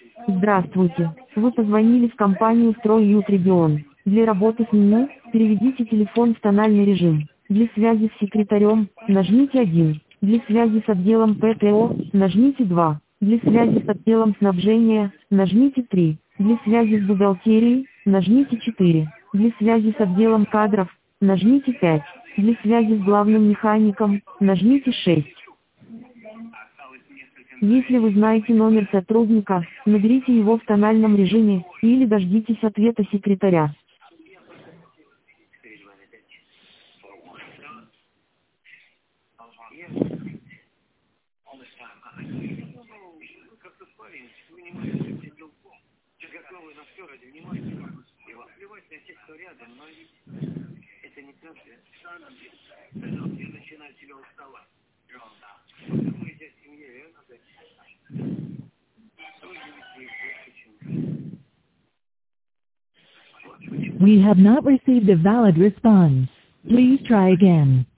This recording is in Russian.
Здравствуйте. Вы позвонили в компанию «Стройют Регион». Для работы с меню переведите телефон в тональный режим. Для связи с секретарем нажмите 1. Для связи с отделом ПТО нажмите 2. Для связи с отделом снабжения нажмите 3. Для связи с бухгалтерией нажмите 4. Для связи с отделом кадров нажмите 5. Для связи с главным механиком нажмите 6. Если вы знаете номер сотрудника, наберите его в тональном режиме или дождитесь ответа секретаря. We have not received a valid response. Please try again.